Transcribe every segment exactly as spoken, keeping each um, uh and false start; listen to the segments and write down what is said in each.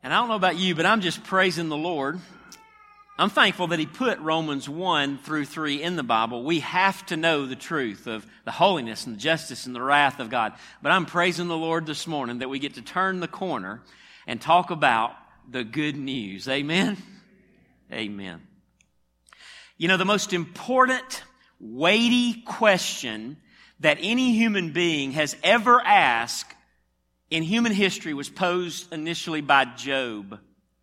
And I don't know about you, but I'm just praising the Lord. I'm thankful that He put Romans one through three in the Bible. We have to know the truth of the holiness and the justice and the wrath of God. But I'm praising the Lord this morning that we get to turn the corner and talk about the good news. Amen? Amen. You know, the most important, weighty question that any human being has ever asked in human history was posed initially by Job.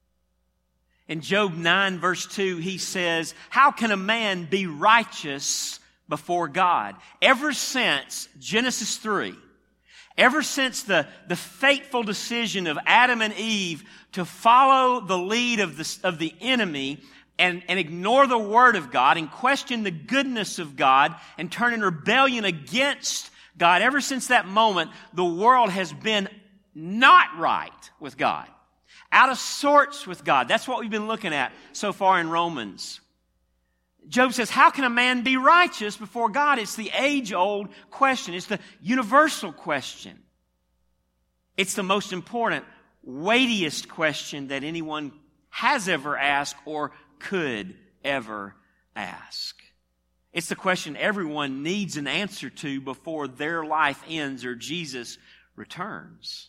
In Job nine verse two, he says, "How can a man be righteous before God?" Ever since Genesis three, ever since the, the fateful decision of Adam and Eve to follow the lead of the, of the enemy and, and ignore the Word of God and question the goodness of God and turn in rebellion against God, ever since that moment, the world has been not right with God, out of sorts with God. That's what we've been looking at so far in Romans. Job says, how can a man be righteous before God? It's the age-old question. It's the universal question. It's the most important, weightiest question that anyone has ever asked or could ever ask. It's the question everyone needs an answer to before their life ends or Jesus returns.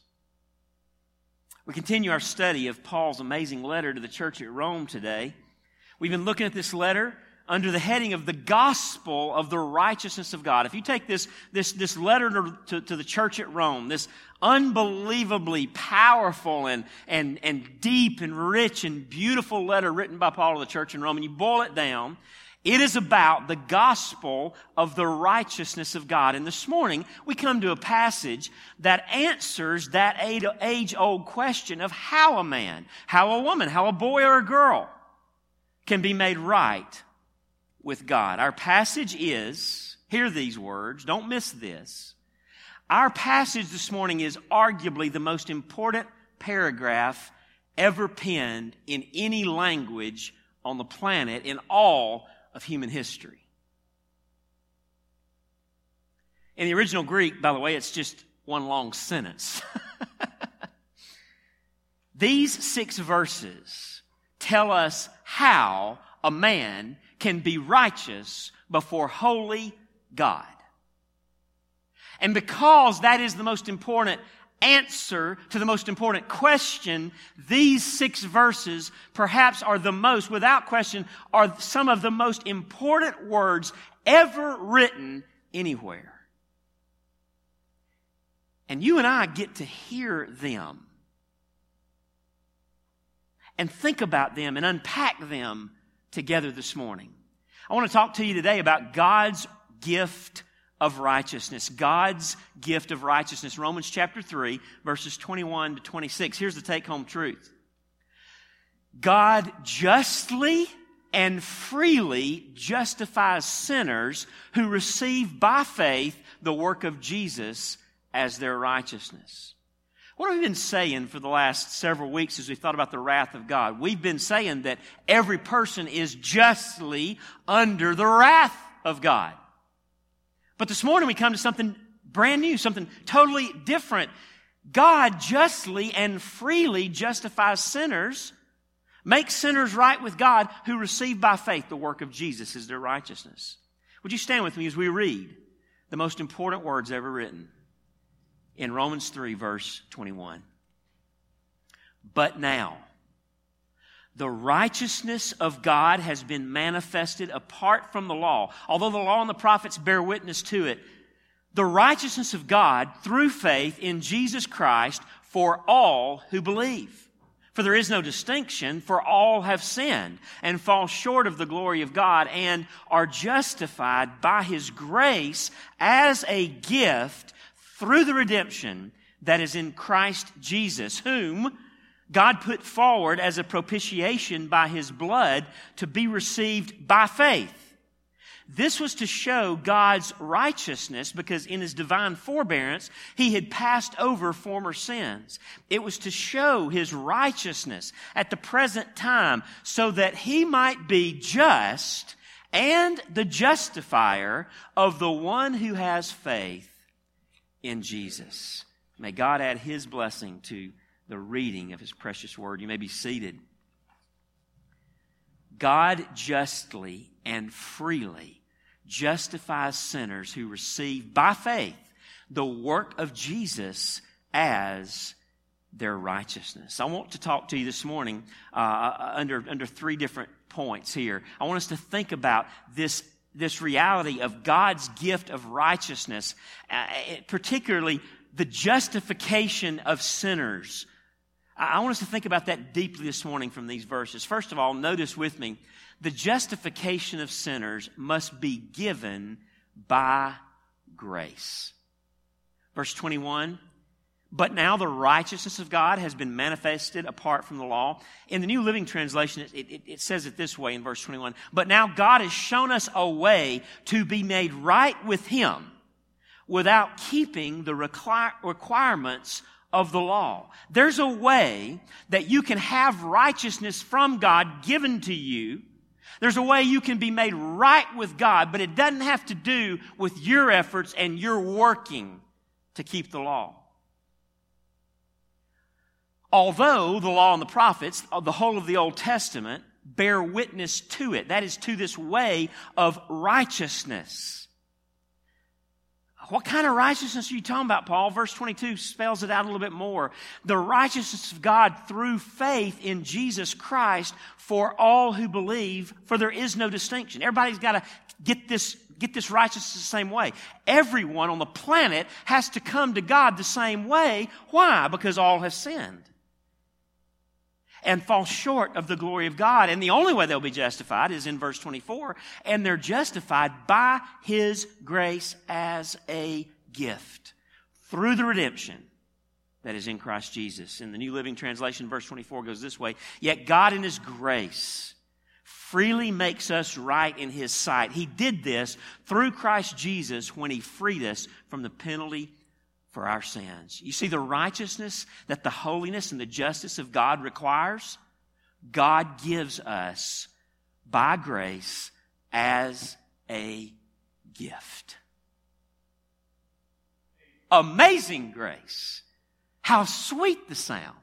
We continue our study of Paul's amazing letter to the church at Rome today. We've been looking at this letter under the heading of the gospel of the righteousness of God. If you take this, this, this letter to, to, to the church at Rome, this unbelievably powerful and, and, and deep and rich and beautiful letter written by Paul to the church in Rome, and you boil it down, it is about the gospel of the righteousness of God. And this morning, we come to a passage that answers that age-old question of how a man, how a woman, how a boy or a girl can be made right with God. Our passage is, hear these words, don't miss this. Our passage this morning is arguably the most important paragraph ever penned in any language on the planet in all of human history. In the original Greek, by the way, it's just one long sentence. These six verses tell us how a man can be righteous before holy God. And because that is the most important answer to the most important question, these six verses perhaps are the most, without question, are some of the most important words ever written anywhere. And you and I get to hear them and think about them and unpack them together this morning. I want to talk to you today about God's gift of righteousness. God's gift of righteousness. Romans chapter three, verses twenty-one to twenty-six. Here's the take-home truth. God justly and freely justifies sinners who receive by faith the work of Jesus as their righteousness. What have we been saying for the last several weeks as we thought about the wrath of God? We've been saying that every person is justly under the wrath of God. But this morning we come to something brand new, something totally different. God justly and freely justifies sinners, makes sinners right with God who receive by faith the work of Jesus as their righteousness. Would you stand with me as we read the most important words ever written in Romans three, verse twenty-one. But now, the righteousness of God has been manifested apart from the law. Although the law and the prophets bear witness to it, the righteousness of God through faith in Jesus Christ for all who believe. For there is no distinction, for all have sinned and fall short of the glory of God and are justified by His grace as a gift through the redemption that is in Christ Jesus, whom God put forward as a propitiation by His blood to be received by faith. This was to show God's righteousness because in His divine forbearance, He had passed over former sins. It was to show His righteousness at the present time so that He might be just and the justifier of the one who has faith in Jesus. May God add His blessing to the reading of His precious word. You may be seated. God justly and freely justifies sinners who receive by faith the work of Jesus as their righteousness. I want to talk to you this morning uh, under, under three different points here. I want us to think about this, this reality of God's gift of righteousness, uh, particularly the justification of sinners. I want us to think about that deeply this morning from these verses. First of all, notice with me, the justification of sinners must be given by grace. Verse twenty-one, but now the righteousness of God has been manifested apart from the law. In the New Living Translation, it, it, it says it this way in verse twenty-one, but now God has shown us a way to be made right with Him without keeping the require, requirements of the law. There's a way that you can have righteousness from God given to you. There's a way you can be made right with God, but it doesn't have to do with your efforts and your working to keep the law. Although the law and the prophets, the whole of the Old Testament, bear witness to it. That is, to this way of righteousness. What kind of righteousness are you talking about, Paul? Verse twenty-two spells it out a little bit more. The righteousness of God through faith in Jesus Christ for all who believe, for there is no distinction. Everybody's got to get this, get this righteousness the same way. Everyone on the planet has to come to God the same way. Why? Because all have sinned and fall short of the glory of God. And the only way they'll be justified is in verse twenty-four. And they're justified by His grace as a gift through the redemption that is in Christ Jesus. In the New Living Translation, verse twenty-four goes this way. Yet God in His grace freely makes us right in His sight. He did this through Christ Jesus when He freed us from the penalty for our sins. You see the righteousness that the holiness and the justice of God requires? God gives us by grace as a gift. Amazing grace. How sweet the sound.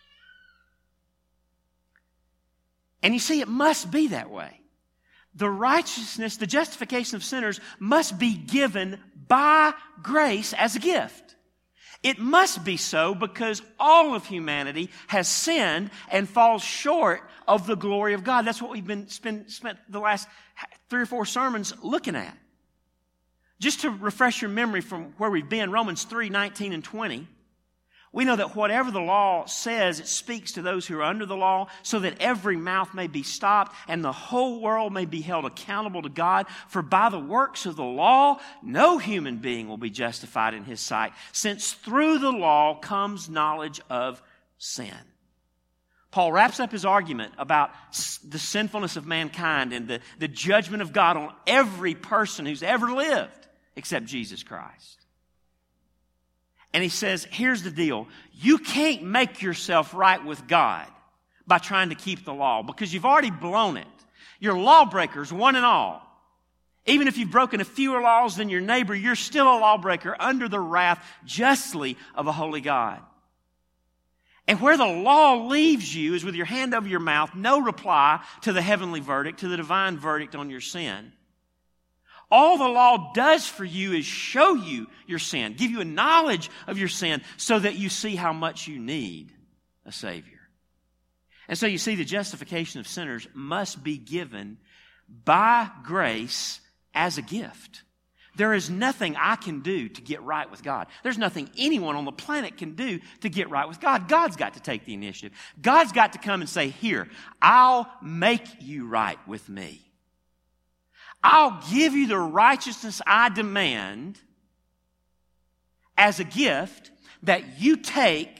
And you see, it must be that way. The righteousness, the justification of sinners must be given by grace as a gift. It must be so because all of humanity has sinned and falls short of the glory of God. That's what we've been spend, spent the last three or four sermons looking at. Just to refresh your memory from where we've been, Romans three, nineteen and twenty. We know that whatever the law says, it speaks to those who are under the law so that every mouth may be stopped and the whole world may be held accountable to God. For by the works of the law, no human being will be justified in His sight, since through the law comes knowledge of sin. Paul wraps up his argument about the sinfulness of mankind and the, the judgment of God on every person who's ever lived except Jesus Christ. And he says, here's the deal. You can't make yourself right with God by trying to keep the law because you've already blown it. You're lawbreakers, one and all. Even if you've broken a fewer laws than your neighbor, you're still a lawbreaker under the wrath justly of a holy God. And where the law leaves you is with your hand over your mouth, no reply to the heavenly verdict, to the divine verdict on your sin. All the law does for you is show you your sin, give you a knowledge of your sin so that you see how much you need a Savior. And so you see the justification of sinners must be given by grace as a gift. There is nothing I can do to get right with God. There's nothing anyone on the planet can do to get right with God. God's got to take the initiative. God's got to come and say, here, I'll make you right with me. I'll give you the righteousness I demand as a gift that you take,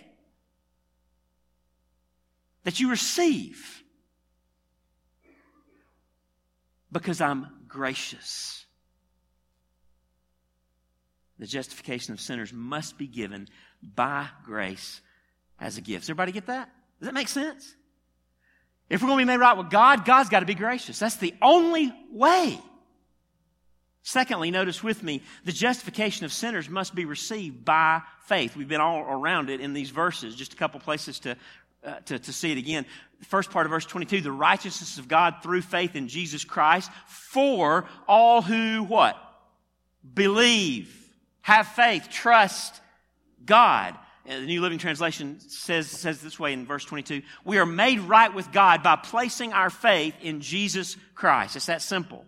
that you receive, because I'm gracious. The justification of sinners must be given by grace as a gift. Does everybody get that? Does that make sense? If we're going to be made right with God, God's got to be gracious. That's the only way. Secondly, notice with me, the justification of sinners must be received by faith. We've been all around it in these verses, just a couple places to, uh, to, to see it again. The first part of verse twenty-two, the righteousness of God through faith in Jesus Christ for all who, what? Believe, have faith, trust God. The New Living Translation says, says this way in verse twenty-two, we are made right with God by placing our faith in Jesus Christ. It's that simple.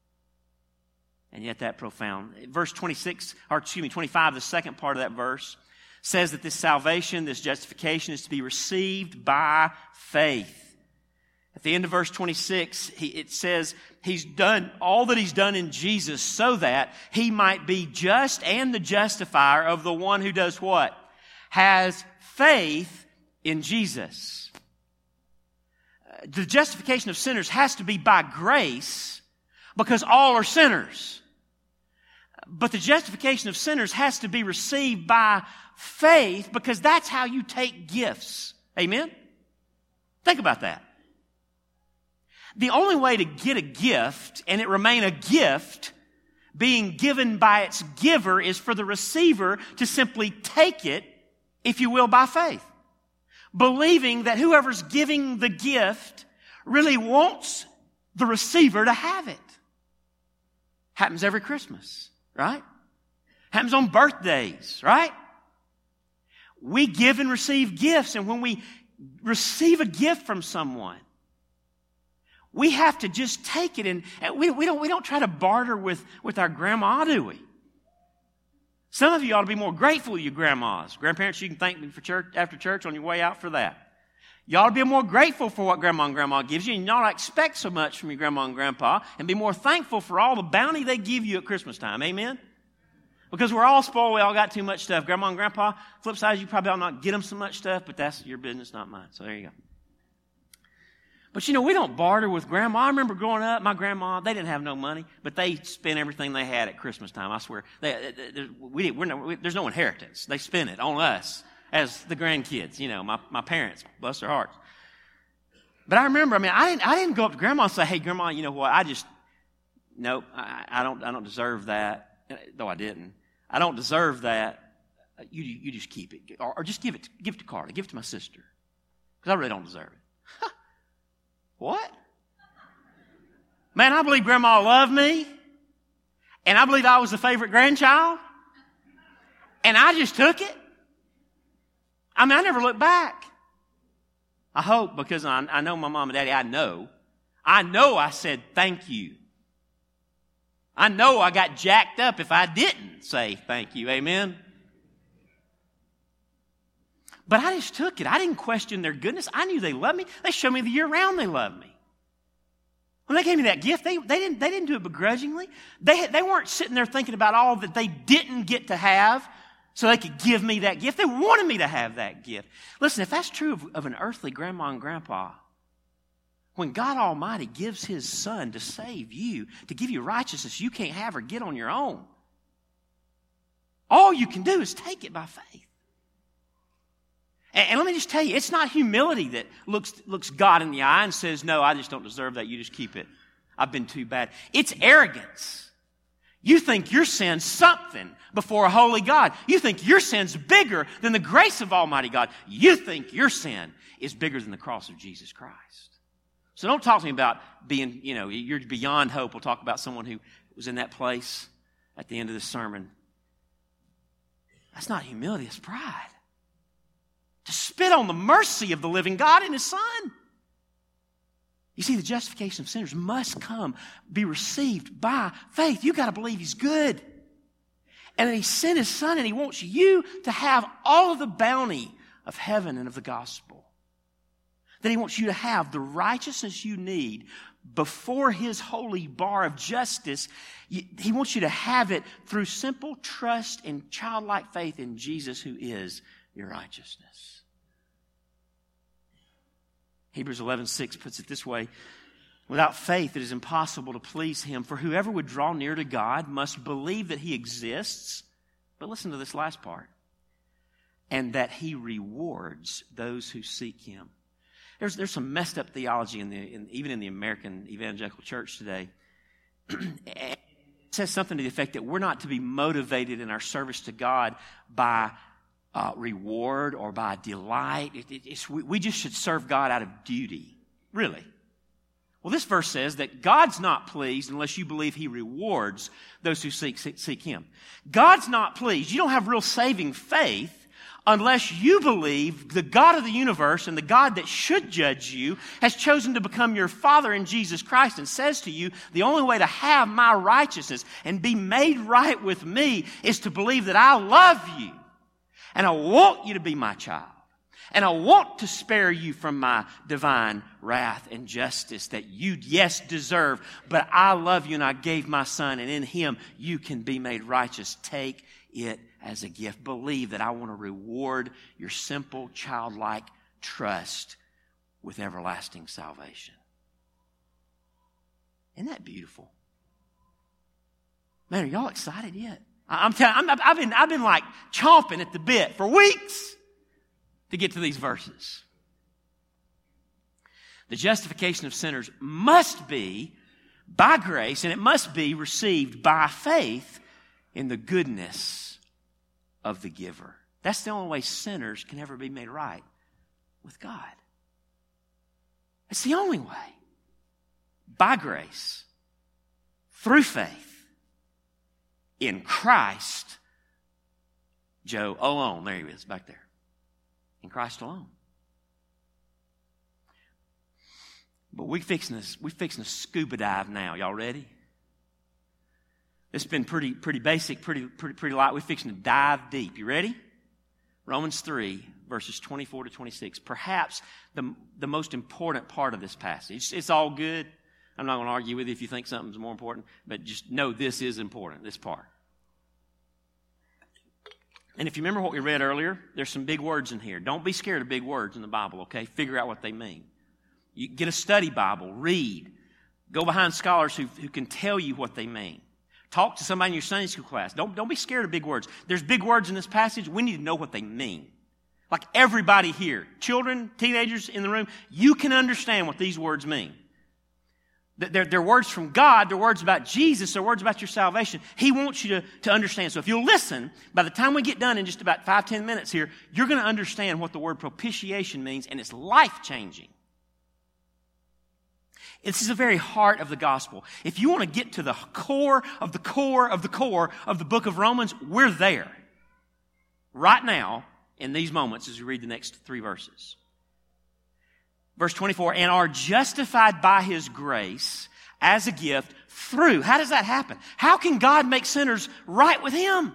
And yet that profound. Verse twenty-six, or excuse me, twenty-five, the second part of that verse, says that this salvation, this justification is to be received by faith. At the end of verse twenty-six, he, it says he's done all that he's done in Jesus so that he might be just and the justifier of the one who does what? Has faith in Jesus. The justification of sinners has to be by grace because all are sinners. But the justification of sinners has to be received by faith because that's how you take gifts. Amen? Think about that. The only way to get a gift and it remain a gift being given by its giver is for the receiver to simply take it, if you will, by faith. Believing that whoever's giving the gift really wants the receiver to have it. Happens every Christmas, right? Happens on birthdays, right? We give and receive gifts, and when we receive a gift from someone, we have to just take it, and we, we don't we don't try to barter with, with our grandma, do we? Some of you ought to be more grateful to your grandmas. Grandparents, you can thank me for church after church on your way out for that. You ought to be more grateful for what grandma and grandma gives you, and you ought to expect so much from your grandma and grandpa, and be more thankful for all the bounty they give you at Christmas time. Amen? Because we're all spoiled. We all got too much stuff. Grandma and grandpa, flip side is you probably ought not get them so much stuff, but that's your business, not mine. So there you go. But you know, we don't barter with grandma. I remember growing up, my grandma, they didn't have no money, but they spent everything they had at Christmas time. I swear. They, they, we, we're no, we, there's no inheritance. They spent it on us as the grandkids, you know, my, my parents, bless their hearts. But I remember, I mean, I didn't, I didn't go up to grandma and say, hey, grandma, you know what, I just, nope, I, I don't, I don't deserve that. Though I didn't. I don't deserve that. You, you just keep it. Or, or just give it, give it to Carla. Give it to my sister. Because I really don't deserve it. What? Man, I believe grandma loved me. And I believe I was the favorite grandchild. And I just took it. I mean, I never looked back. I hope, because I, I know my mom and daddy, I know. I know I said thank you. I know I got jacked up if I didn't say thank you. Amen? But I just took it. I didn't question their goodness. I knew they loved me. They showed me the year round they loved me. When they gave me that gift, they, they, didn't, they didn't do it begrudgingly. They, they weren't sitting there thinking about all that they didn't get to have so they could give me that gift. They wanted me to have that gift. Listen, if that's true of, of an earthly grandma and grandpa, when God Almighty gives His Son to save you, to give you righteousness you can't have or get on your own, all you can do is take it by faith. And, and let me just tell you, it's not humility that looks, looks God in the eye and says, no, I just don't deserve that. You just keep it. I've been too bad. It's arrogance. You think your sin's something before a holy God. You think your sin's bigger than the grace of Almighty God. You think your sin is bigger than the cross of Jesus Christ. So don't talk to me about being, you know, you're beyond hope. We'll talk about someone who was in that place at the end of the sermon. That's not humility, it's pride. To spit on the mercy of the living God and His Son. You see, the justification of sinners must come, be received by faith. You've got to believe He's good. And that He sent His Son and He wants you to have all of the bounty of heaven and of the gospel. That He wants you to have the righteousness you need before His holy bar of justice. He wants you to have it through simple trust and childlike faith in Jesus, who is your righteousness. Hebrews eleven six puts it this way: without faith it is impossible to please Him, for whoever would draw near to God must believe that He exists. But listen to this last part. And that He rewards those who seek Him. There's, there's some messed up theology in the, in, even in the American evangelical church today. says something to the effect that we're not to be motivated in our service to God by uh, reward or by delight. It, it, it's, we, we just should serve God out of duty. Really. Well, this verse says that God's not pleased unless you believe He rewards those who seek, seek, seek Him. God's not pleased. You don't have real saving faith unless you believe the God of the universe and the God that should judge you has chosen to become your Father in Jesus Christ and says to you, the only way to have my righteousness and be made right with me is to believe that I love you and I want you to be my child. And I want to spare you from my divine wrath and justice that you, yes, deserve. But I love you and I gave my Son, and in Him you can be made righteous. Take it as a gift. Believe that I want to reward your simple, childlike trust with everlasting salvation. Isn't that beautiful? Man, are y'all excited yet? I'm telling. I'm, I've been. I've been like chomping at the bit for weeks to get to these verses. The justification of sinners must be by grace, and it must be received by faith in the goodness of the giver. That's the only way sinners can ever be made right with God. It's the only way. By grace, through faith, in Christ, Joe alone. There he is, back there. In Christ alone. But we fixing this, we fixing to scuba dive now. Y'all ready? It's been pretty, pretty basic, pretty, pretty, pretty light. We're fixing to dive deep. You ready? Romans three, verses twenty-four to twenty-six. Perhaps the, the most important part of this passage. It's, it's all good. I'm not going to argue with you if you think something's more important, but just know this is important, this part. And if you remember what we read earlier, there's some big words in here. Don't be scared of big words in the Bible, okay? Figure out what they mean. You get a study Bible, read. Go behind scholars who, who can tell you what they mean. Talk to somebody in your Sunday school class. Don't, don't be scared of big words. There's big words in this passage. We need to know what they mean. Like everybody here, children, teenagers in the room, you can understand what these words mean. They're, they're words from God. They're words about Jesus. They're words about your salvation. He wants you to, to understand. So if you'll listen, by the time we get done in just about five, ten minutes here, you're going to understand what the word propitiation means, and it's life-changing. This is the very heart of the gospel. If you want to get to the core of the core of the core of the book of Romans, we're there. Right now, in these moments, as we read the next three verses. Verse twenty-four, and are justified by His grace as a gift through. How does that happen? How can God make sinners right with Him?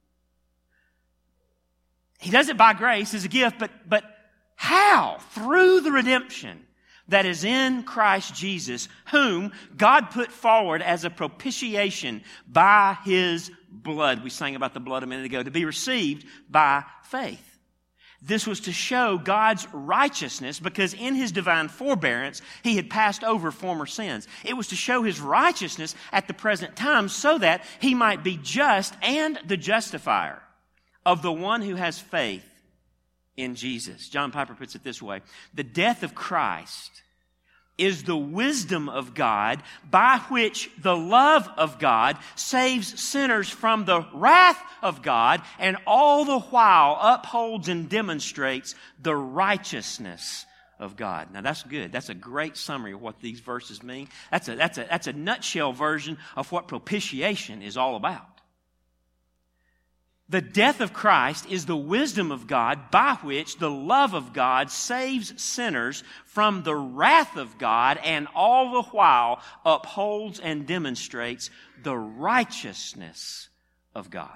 He does it by grace as a gift, but, but how? Through the redemption that is in Christ Jesus, whom God put forward as a propitiation by His blood. We sang about the blood a minute ago, to be received by faith. This was to show God's righteousness because in His divine forbearance, He had passed over former sins. It was to show His righteousness at the present time so that He might be just and the justifier of the one who has faith in Jesus. John Piper puts it this way: the death of Christ is the wisdom of God by which the love of God saves sinners from the wrath of God and all the while upholds and demonstrates the righteousness of God. Now that's good. That's a great summary of what these verses mean. That's a, that's a, that's a nutshell version of what propitiation is all about. The death of Christ is the wisdom of God by which the love of God saves sinners from the wrath of God and all the while upholds and demonstrates the righteousness of God.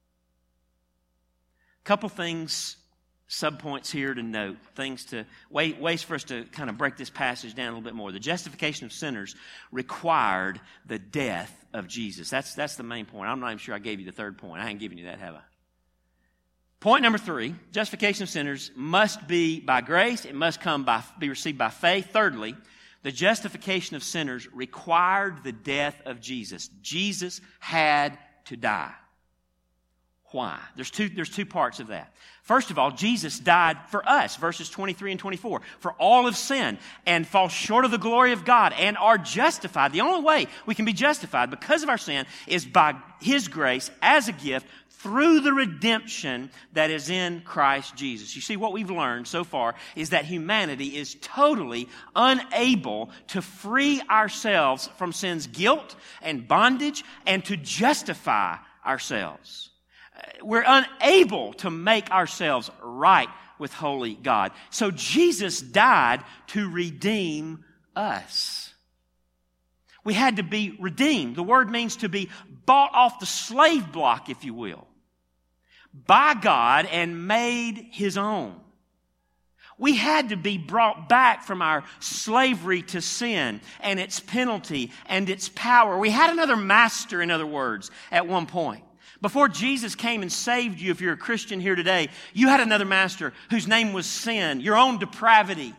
A couple things, subpoints here to note, things to, ways for us to kind of break this passage down a little bit more. The justification of sinners required the death of Jesus. That's, that's the main point. I'm not even sure I gave you the third point. I ain't giving you that, have I? Point number three, justification of sinners must be by grace. It must come by, be received by faith. Thirdly, the justification of sinners required the death of Jesus. Jesus had to die. Why? There's two, there's two parts of that. First of all, Jesus died for us, verses twenty-three and twenty-four. For all have sinned and fall short of the glory of God and are justified. The only way we can be justified because of our sin is by His grace as a gift through the redemption that is in Christ Jesus. You see, what we've learned so far is that humanity is totally unable to free ourselves from sin's guilt and bondage and to justify ourselves. We're unable to make ourselves right with holy God. So Jesus died to redeem us. We had to be redeemed. The word means to be bought off the slave block, if you will, by God and made His own. We had to be brought back from our slavery to sin and its penalty and its power. We had another master, in other words, at one point. Before Jesus came and saved you, if you're a Christian here today, you had another master whose name was sin, your own depravity.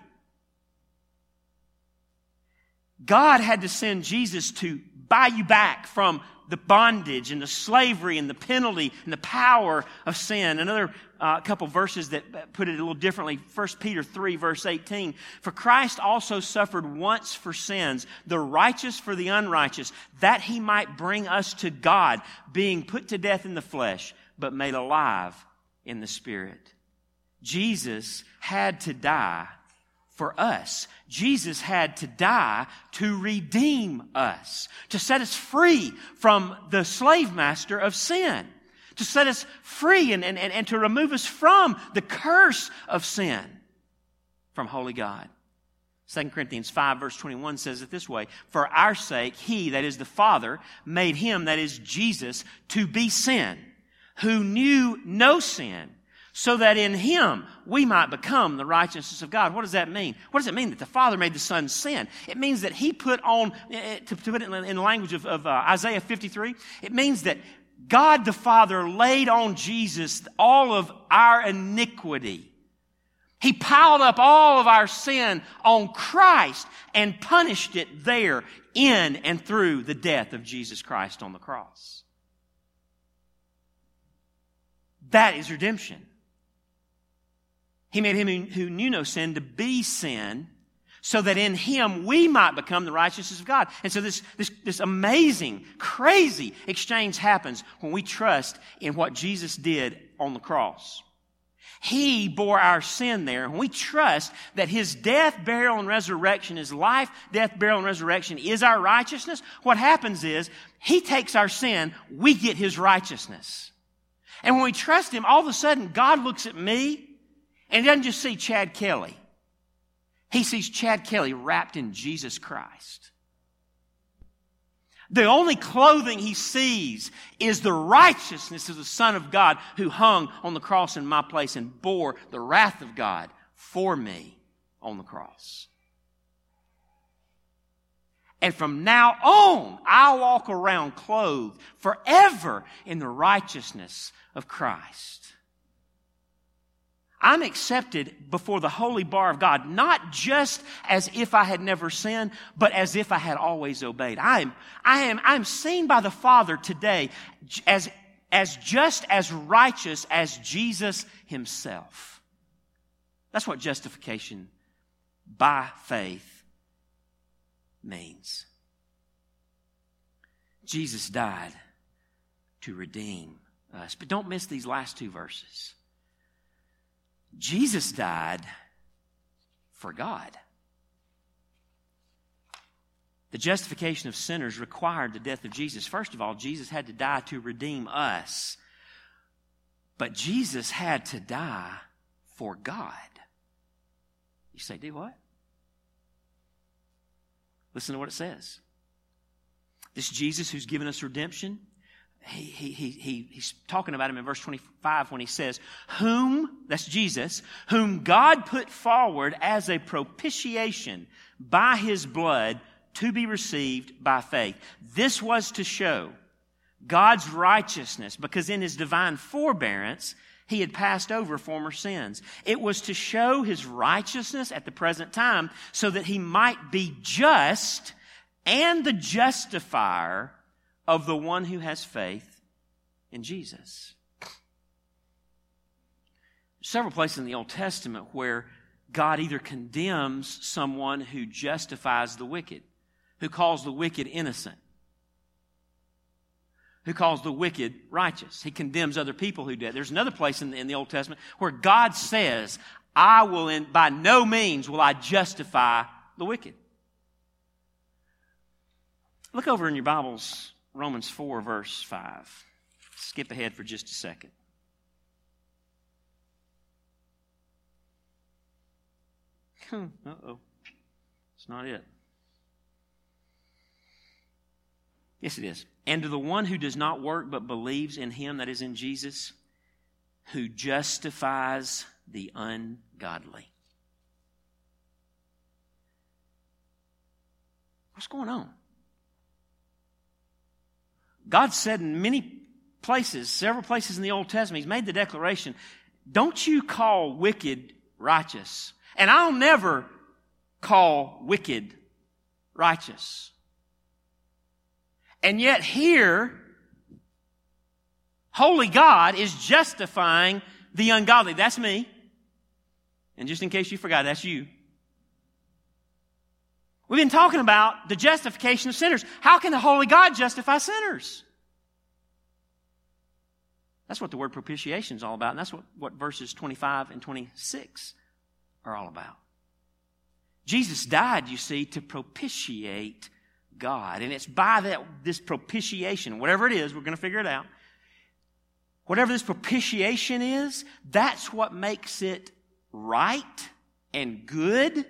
God had to send Jesus to buy you back from the bondage and the slavery and the penalty and the power of sin. Another uh, couple verses that put it a little differently. First Peter three, verse eighteen. For Christ also suffered once for sins, the righteous for the unrighteous, that He might bring us to God, being put to death in the flesh, but made alive in the Spirit. Jesus had to die for us. Jesus had to die to redeem us, to set us free from the slave master of sin, to set us free and, and, and to remove us from the curse of sin from holy God. Second Corinthians five, verse twenty-one says it this way, for our sake, He, that is the Father, made Him, that is Jesus, to be sin, who knew no sin, so that in Him we might become the righteousness of God. What does that mean? What does it mean that the Father made the Son sin? It means that He put on, to put it in the language of, of uh, Isaiah fifty-three, it means that God the Father laid on Jesus all of our iniquity. He piled up all of our sin on Christ and punished it there in and through the death of Jesus Christ on the cross. That is redemption. He made Him who knew no sin to be sin, so that in Him we might become the righteousness of God. And so this, this, this amazing, crazy exchange happens when we trust in what Jesus did on the cross. He bore our sin there. When we trust that His death, burial, and resurrection, His life, death, burial, and resurrection is our righteousness, what happens is He takes our sin, we get His righteousness. And when we trust Him, all of a sudden God looks at me, and He doesn't just see Chad Kelly. He sees Chad Kelly wrapped in Jesus Christ. The only clothing He sees is the righteousness of the Son of God who hung on the cross in my place and bore the wrath of God for me on the cross. And from now on, I'll walk around clothed forever in the righteousness of Christ. I'm accepted before the holy bar of God, not just as if I had never sinned, but as if I had always obeyed. I am, I am, I am seen by the Father today as, as just as righteous as Jesus Himself. That's what justification by faith means. Jesus died to redeem us. But don't miss these last two verses. Jesus died for God. The justification of sinners required the death of Jesus. First of all, Jesus had to die to redeem us. But Jesus had to die for God. You say, do what? Listen to what it says. This Jesus who's given us redemption, He, he, he, he, he's talking about Him in verse twenty-five when He says, whom, that's Jesus, whom God put forward as a propitiation by His blood to be received by faith. This was to show God's righteousness, because in His divine forbearance, He had passed over former sins. It was to show His righteousness at the present time so that He might be just and the justifier of the one who has faith in Jesus. several places in the Old Testament where God either condemns someone who justifies the wicked, who calls the wicked innocent, who calls the wicked righteous. He condemns other people who do it. There's another place in the, in the Old Testament where God says, I will, in, by no means will I justify the wicked. Look over in your Bibles, Romans four, verse five. Skip ahead for just a second. Uh-oh. It's not it. Yes, it is. And to the one who does not work but believes in him, that is in Jesus, who justifies the ungodly. What's going on? God said in many places, several places in the Old Testament, He's made the declaration, don't you call wicked righteous. And I'll never call wicked righteous. And yet here, holy God is justifying the ungodly. That's me. And just in case you forgot, that's you. We've been talking about the justification of sinners. How can the holy God justify sinners? That's what the word propitiation is all about. And that's what, what verses twenty-five and twenty-six are all about. Jesus died, you see, to propitiate God. And it's by that this propitiation, whatever it is, we're going to figure it out. Whatever this propitiation is, that's what makes it right and good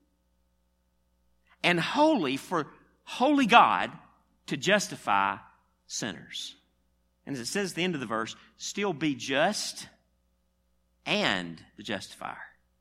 and holy for holy God to justify sinners. And as it says at the end of the verse, still be just and the justifier.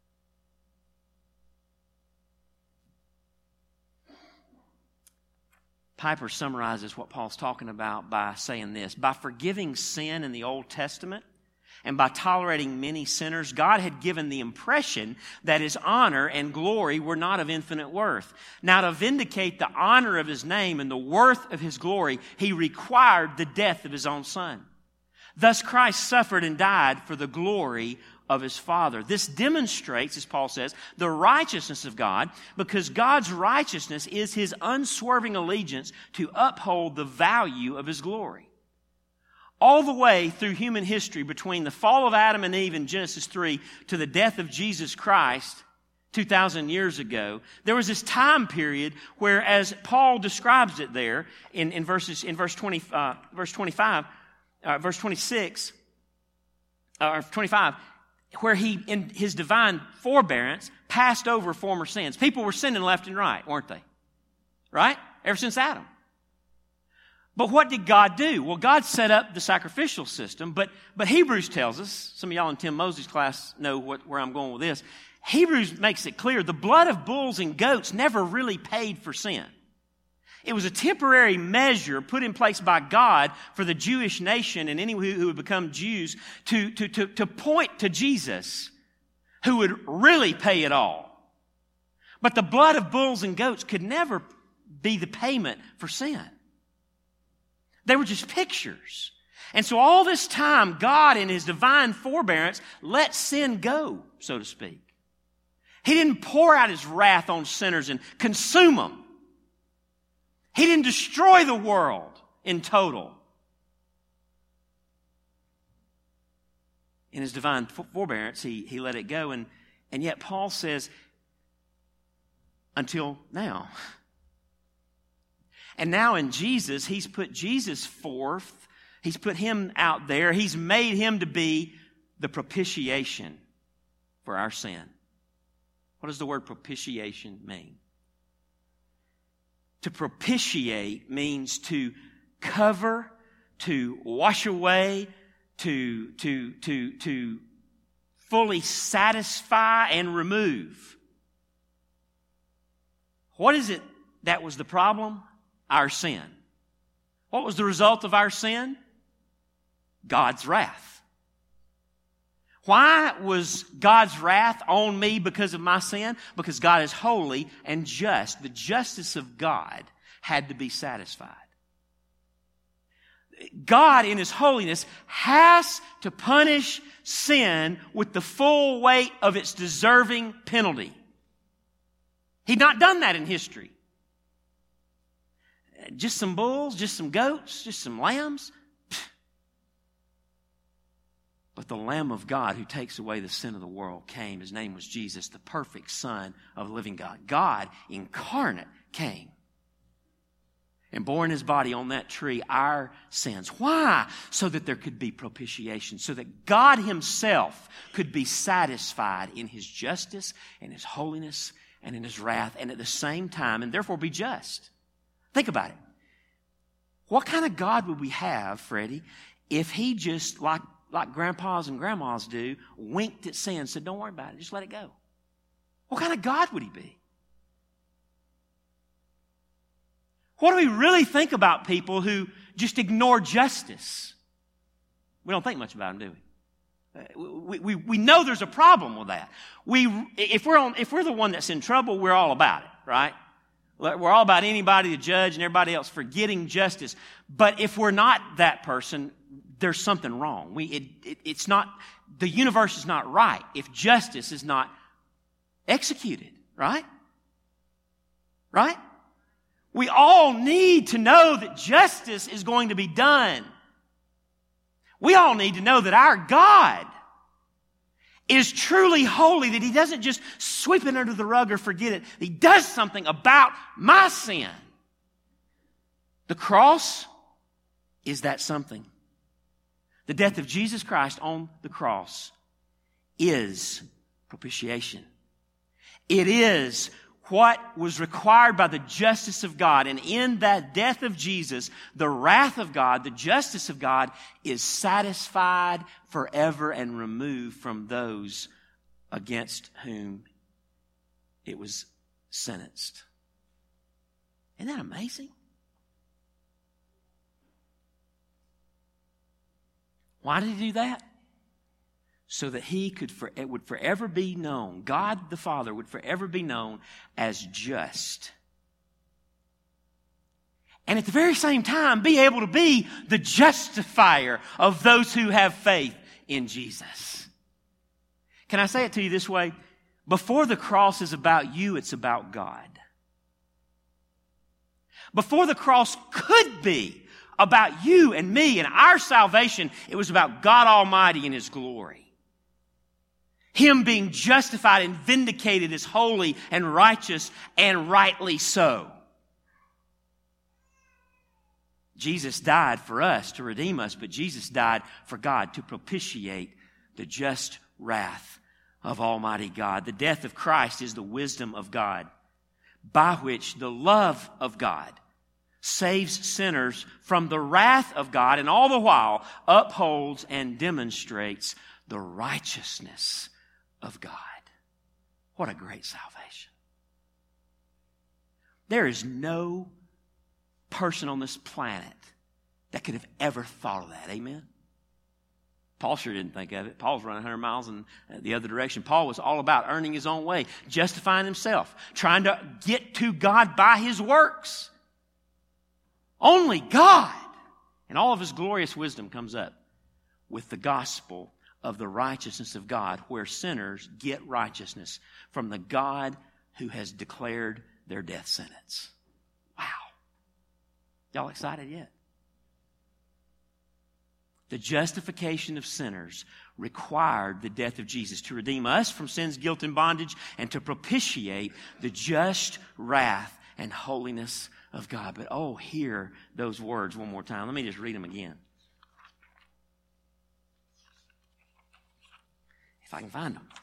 Piper summarizes what Paul's talking about by saying this. By forgiving sin in the Old Testament and by tolerating many sinners, God had given the impression that His honor and glory were not of infinite worth. Now, to vindicate the honor of His name and the worth of His glory, He required the death of His own Son. Thus, Christ suffered and died for the glory of His Father. This demonstrates, as Paul says, the righteousness of God, because God's righteousness is His unswerving allegiance to uphold the value of His glory. All the way through human history, between the fall of Adam and Eve in Genesis three to the death of Jesus Christ two thousand years ago, there was this time period where, as Paul describes it there in, in verses in verse twenty, uh, verse twenty-five, uh, verse twenty-six, uh, or twenty-five, where He, in His divine forbearance, passed over former sins. People were sinning left and right, weren't they? Right? Ever since Adam. But what did God do? Well, God set up the sacrificial system, but, but Hebrews tells us, some of y'all in Tim Mosley's class know what, where I'm going with this. Hebrews makes it clear the blood of bulls and goats never really paid for sin. It was a temporary measure put in place by God for the Jewish nation and anyone who would become Jews to, to, to, to point to Jesus, who would really pay it all. But the blood of bulls and goats could never be the payment for sin. They were just pictures. And so all this time, God in His divine forbearance let sin go, so to speak. He didn't pour out His wrath on sinners and consume them. He didn't destroy the world in total. In His divine forbearance, He, he let it go. And, and yet Paul says, until now. And now in Jesus, He's put Jesus forth. He's put Him out there. He's made Him to be the propitiation for our sin. What does the word propitiation mean? To propitiate means to cover, to wash away, to, to, to, to fully satisfy and remove. What is it that was the problem? Our sin. What was the result of our sin? God's wrath. Why was God's wrath on me because of my sin? Because God is holy and just. The justice of God had to be satisfied. God in His holiness has to punish sin with the full weight of its deserving penalty. He'd not done that in history. Just some bulls, just some goats, just some lambs. But the Lamb of God who takes away the sin of the world came. His name was Jesus, the perfect Son of the living God. God incarnate came and bore in His body on that tree our sins. Why? So that there could be propitiation. So that God Himself could be satisfied in His justice and His holiness and in His wrath, and at the same time, and therefore be just. Think about it. What kind of God would we have, Freddie, if He just, like, like grandpas and grandmas do, winked at sin and said, don't worry about it, just let it go? What kind of God would He be? What do we really think about people who just ignore justice? We don't think much about them, do we? We, we, we know there's a problem with that. We, if, we're on, if we're the one that's in trouble, we're all about it, right? We're all about anybody to judge and everybody else forgetting justice. But if we're not that person, there's something wrong. We, it, it, it's not, the universe is not right if justice is not executed, right? Right? We all need to know that justice is going to be done. We all need to know that our God is truly holy, that He doesn't just sweep it under the rug or forget it. He does something about my sin. The cross is that something. The death of Jesus Christ on the cross is propitiation. It is what was required by the justice of God. And in that death of Jesus, the wrath of God, the justice of God is satisfied forever and removed from those against whom it was sentenced. Isn't that amazing? Why did He do that? So that He could for, it would forever be known, God the Father would forever be known as just. And at the very same time, be able to be the justifier of those who have faith in Jesus. Can I say it to you this way? Before the cross is about you, it's about God. Before the cross could be about you and me and our salvation, it was about God Almighty and His glory. Him being justified and vindicated as holy and righteous and rightly so. Jesus died for us to redeem us, but Jesus died for God to propitiate the just wrath of Almighty God. The death of Christ is the wisdom of God, by which the love of God saves sinners from the wrath of God, and all the while upholds and demonstrates the righteousness of God. What a great salvation. There is no person on this planet that could have ever thought of that. Amen? Paul sure didn't think of it. Paul's running one hundred miles in the other direction. Paul was all about earning his own way, justifying himself, trying to get to God by his works. Only God, in all of His glorious wisdom, comes up with the gospel of the righteousness of God, where sinners get righteousness from the God who has declared their death sentence. Wow. Y'all excited yet? The justification of sinners required the death of Jesus to redeem us from sin's guilt and bondage and to propitiate the just wrath and holiness of God. But oh, hear those words one more time. Let me just read them again. If I can find them.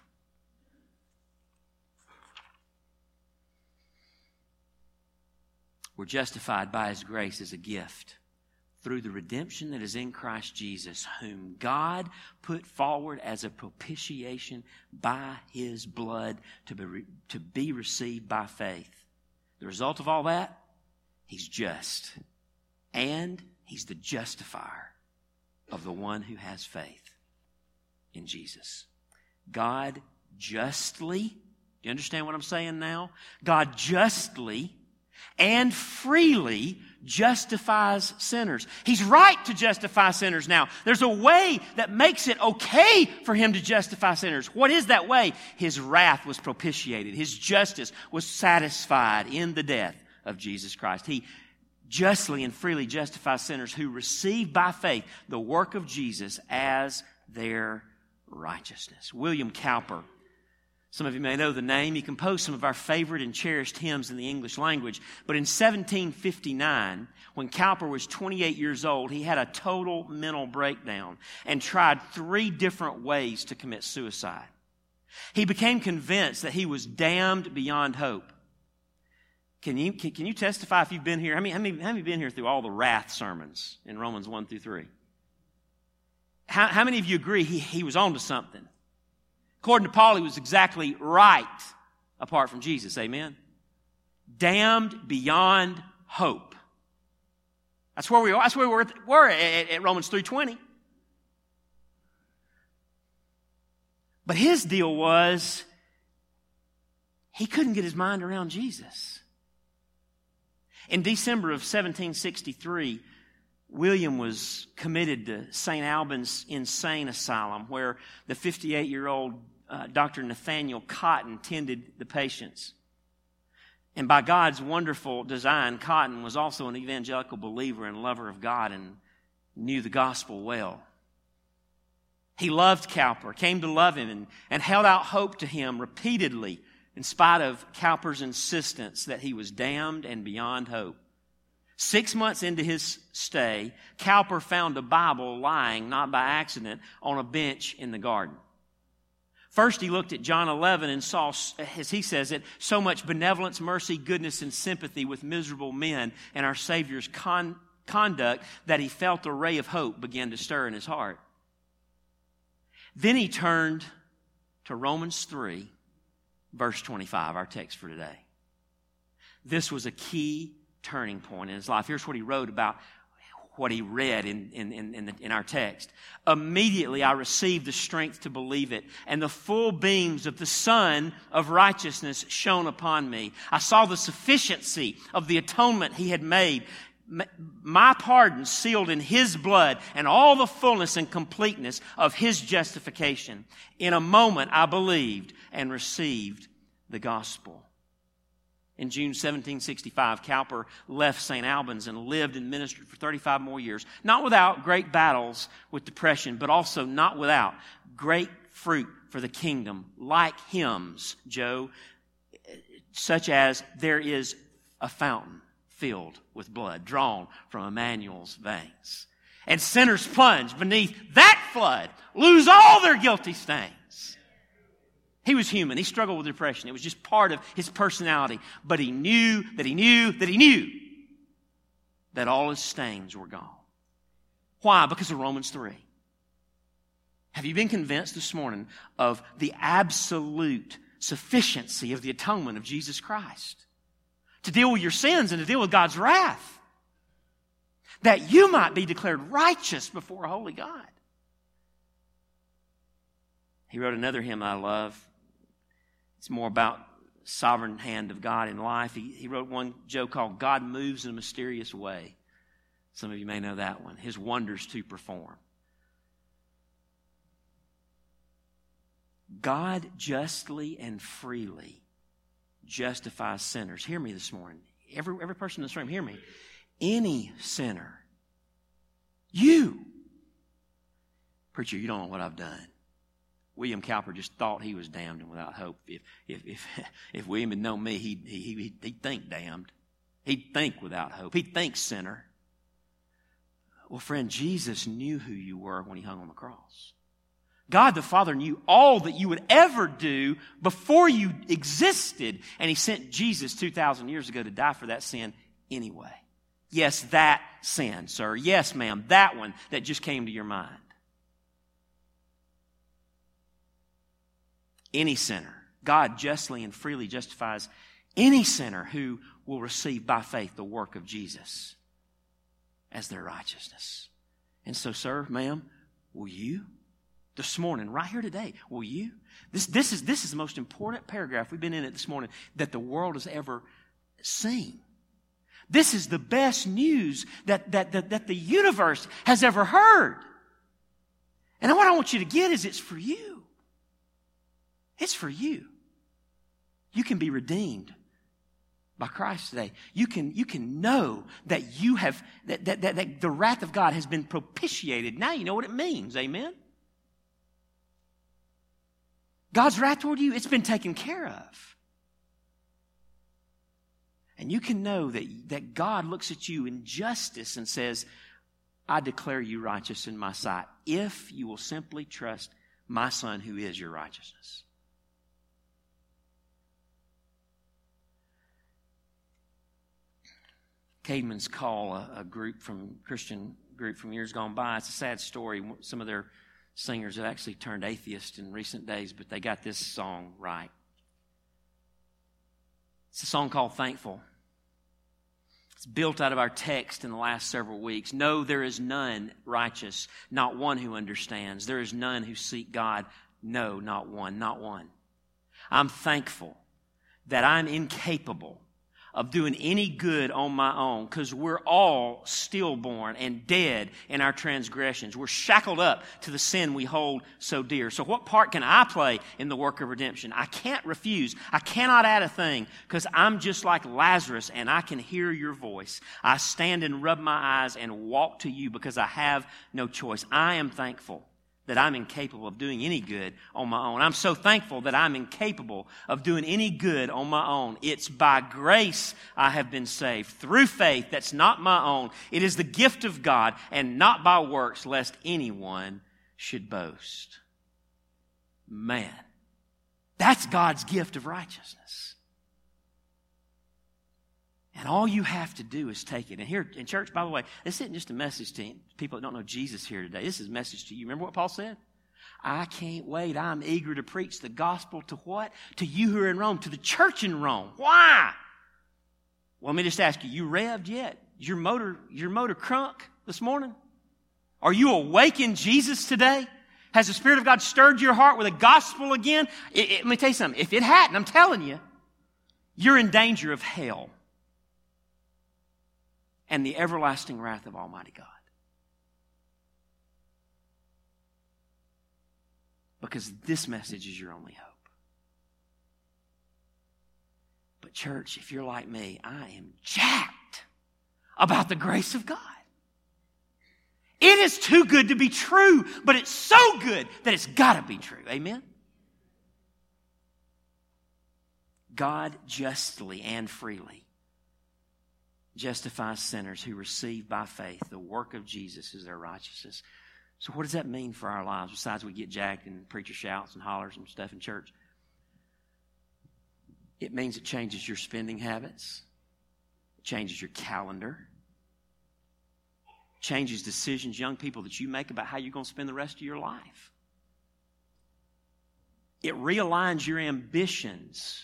We're justified by His grace as a gift through the redemption that is in Christ Jesus, whom God put forward as a propitiation by His blood to be, re- to be received by faith. The result of all that, He's just. And He's the justifier of the one who has faith in Jesus. God justly, do you understand what I'm saying now? God justly and freely justifies sinners. He's right to justify sinners now. There's a way that makes it okay for him to justify sinners. What is that way? His wrath was propitiated. His justice was satisfied in the death of Jesus Christ. He justly and freely justifies sinners who receive by faith the work of Jesus as their righteousness. William Cowper, some of you may know the name. He composed some of our favorite and cherished hymns in the English language. But in seventeen fifty-nine, when Cowper was twenty-eight years old, he had a total mental breakdown and tried three different ways to commit suicide. He became convinced that he was damned beyond hope. Can you, can, can you testify if you've been here? How many, how many, how many have been here through all the wrath sermons in Romans one through three? How, how many of you agree he, he was on to something? According to Paul, he was exactly right apart from Jesus. Amen? Damned beyond hope. That's where we are. That's where we're, we're at, at Romans three twenty. But his deal was he couldn't get his mind around Jesus. In December of seventeen sixty-three, William was committed to Saint Albans Insane Asylum, where the fifty-eight-year-old uh, Doctor Nathaniel Cotton tended the patients. And by God's wonderful design, Cotton was also an evangelical believer and lover of God and knew the gospel well. He loved Cowper, came to love him, and, and held out hope to him repeatedly in spite of Cowper's insistence that he was damned and beyond hope. Six months into his stay, Cowper found a Bible lying, not by accident, on a bench in the garden. First, he looked at John eleven and saw, as he says it, so much benevolence, mercy, goodness, and sympathy with miserable men and our Savior's con- conduct that he felt a ray of hope begin to stir in his heart. Then he turned to Romans three, verse twenty-five, our text for today. This was a key turning point in his life. Here's what he wrote about what he read in, in, in, in, the, in our text. Immediately I received the strength to believe it, and the full beams of the Sun of righteousness shone upon me. I saw the sufficiency of the atonement he had made, my pardon sealed in his blood, and all the fullness and completeness of his justification. In a moment I believed and received the gospel. In June seventeen sixty-five, Cowper left Saint Albans and lived and ministered for thirty-five more years, not without great battles with depression, but also not without great fruit for the kingdom, like hymns, Joe, such as "There is a fountain filled with blood, drawn from Emmanuel's veins. And sinners plunge beneath that flood, lose all their guilty stains." He was human. He struggled with depression. It was just part of his personality. But he knew that he knew that he knew that all his stains were gone. Why? Because of Romans three. Have you been convinced this morning of the absolute sufficiency of the atonement of Jesus Christ to deal with your sins and to deal with God's wrath, that you might be declared righteous before a holy God? He wrote another hymn I love. It's more about the sovereign hand of God in life. He, he wrote one, Joe, called "God Moves in a Mysterious Way." Some of you may know that one. His wonders to perform. God justly and freely justifies sinners. Hear me this morning. Every, every person in this room, hear me. Any sinner. You. Preacher, you don't know what I've done. William Cowper just thought he was damned and without hope. If if if, if William had known me, he'd, he, he'd think damned. He'd think without hope. He'd think sinner. Well, friend, Jesus knew who you were when he hung on the cross. God the Father knew all that you would ever do before you existed, and he sent Jesus two thousand years ago to die for that sin anyway. Yes, that sin, sir. Yes, ma'am, that one that just came to your mind. Any sinner. God justly and freely justifies any sinner who will receive by faith the work of Jesus as their righteousness. And so, sir, ma'am, will you, this morning, right here today, will you? This, this, is, this is the most important paragraph, we've been in it this morning, that the world has ever seen. This is the best news that, that, that, that the universe has ever heard. And what I want you to get is it's for you. It's for you. You can be redeemed by Christ today. You can, you can know that you have, that, that, that, that the wrath of God has been propitiated. Now you know what it means. Amen? God's wrath toward you, it's been taken care of. And you can know that, that God looks at you in justice and says, I declare you righteous in my sight if you will simply trust my Son who is your righteousness. Caedmon's Call, a, a group from Christian group from years gone by. It's a sad story. Some of their singers have actually turned atheist in recent days, but they got this song right. It's a song called Thankful. It's built out of our text in the last several weeks. No, there is none righteous, not one who understands. There is none who seek God. No, not one, not one. I'm thankful that I'm incapable of doing any good on my own, because we're all stillborn and dead in our transgressions. We're shackled up to the sin we hold so dear. So what part can I play in the work of redemption? I can't refuse. I cannot add a thing, because I'm just like Lazarus and I can hear your voice. I stand and rub my eyes and walk to you because I have no choice. I am thankful that I'm incapable of doing any good on my own. I'm so thankful that I'm incapable of doing any good on my own. It's by grace I have been saved, through faith that's not my own. It is the gift of God, and not by works, lest anyone should boast. Man, that's God's gift of righteousness. And all you have to do is take it. And here in church, by the way, this isn't just a message to people that don't know Jesus here today. This is a message to you. Remember what Paul said? I can't wait. I'm eager to preach the gospel to what? To you who are in Rome, to the church in Rome. Why? Well, let me just ask you, you revved yet? Is your motor, your motor crunk this morning? Are you awake in Jesus today? Has the Spirit of God stirred your heart with the gospel again? It, it, let me tell you something. If it hadn't, I'm telling you, you're in danger of hell and the everlasting wrath of Almighty God. Because this message is your only hope. But church, if you're like me, I am jacked about the grace of God. It is too good to be true, but it's so good that it's got to be true. Amen? God justly and freely justifies sinners who receive by faith the work of Jesus as their righteousness. So what does that mean for our lives, besides we get jacked and preacher shouts and hollers and stuff in church? It means it changes your spending habits. It changes your calendar. It changes decisions, young people, that you make about how you're going to spend the rest of your life. It realigns your ambitions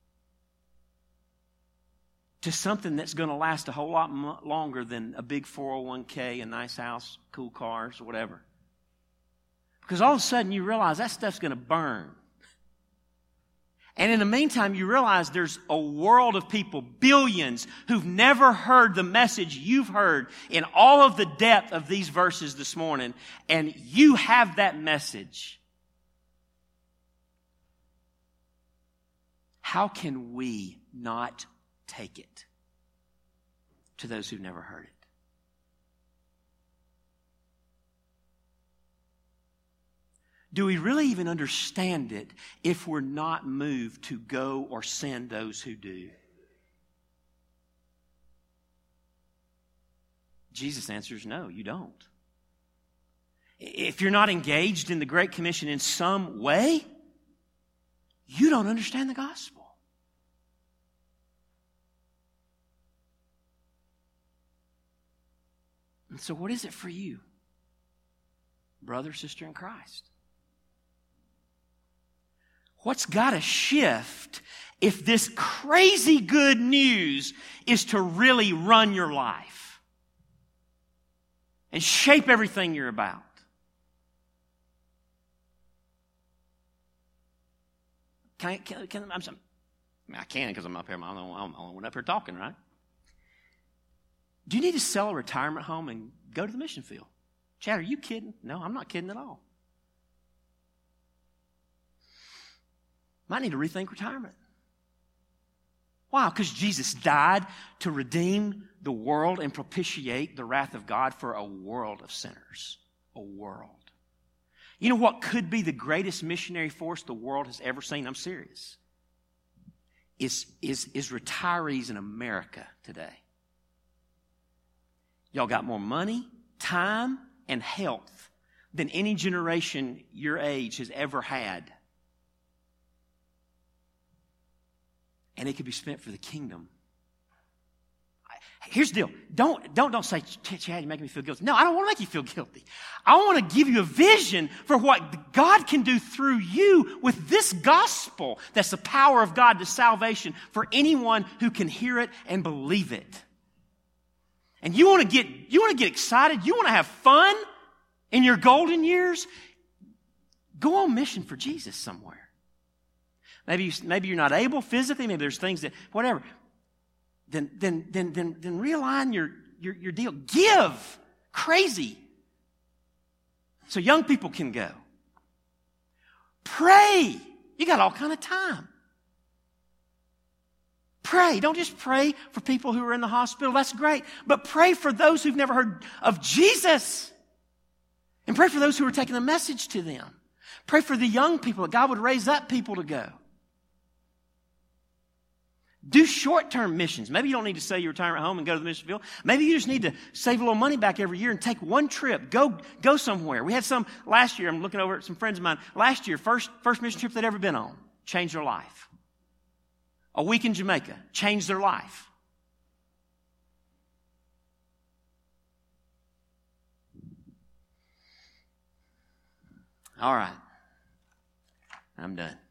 to something that's going to last a whole lot m- longer than a big four oh one k, a nice house, cool cars, or whatever. Because all of a sudden you realize that stuff's going to burn. And in the meantime, you realize there's a world of people, billions, who've never heard the message you've heard in all of the depth of these verses this morning. And you have that message. How can we not take it to those who've never heard it? Do we really even understand it if we're not moved to go or send those who do? Jesus answers no, you don't. If you're not engaged in the Great Commission in some way, you don't understand the gospel. And so what is it for you, brother, sister in Christ? What's got to shift if this crazy good news is to really run your life and shape everything you're about? Can I, can, can, I'm, I mean, I can because I'm up here. I'm the only one up here talking, right? Do you need to sell a retirement home and go to the mission field? Chad, are you kidding? No, I'm not kidding at all. Might need to rethink retirement. Why? Because Jesus died to redeem the world and propitiate the wrath of God for a world of sinners. A world. You know what could be the greatest missionary force the world has ever seen? I'm serious. Is, is, is retirees in America today. Y'all got more money, time, and health than any generation your age has ever had. And it could be spent for the kingdom. Here's the deal. Don't, don't, don't say, Chad, you're making me feel guilty. No, I don't want to make you feel guilty. I want to give you a vision for what God can do through you with this gospel that's the power of God to salvation for anyone who can hear it and believe it. And you want to get, you want to get excited? You want to have fun in your golden years? Go on mission for Jesus somewhere. Maybe, you, maybe you're not able physically. Maybe there's things that, whatever. Then, then, then, then, then realign your, your, your deal. Give. Crazy. So young people can go. Pray. You got all kind of time. Pray. Don't just pray for people who are in the hospital. That's great. But pray for those who've never heard of Jesus. And pray for those who are taking the message to them. Pray for the young people, that God would raise up people to go. Do short-term missions. Maybe you don't need to sell your retirement home and go to the mission field. Maybe you just need to save a little money back every year and take one trip. Go, go somewhere. We had some last year. I'm looking over at some friends of mine. Last year, first, first mission trip they'd ever been on. Changed their life. A week in Jamaica. Changed their life. All right. I'm done.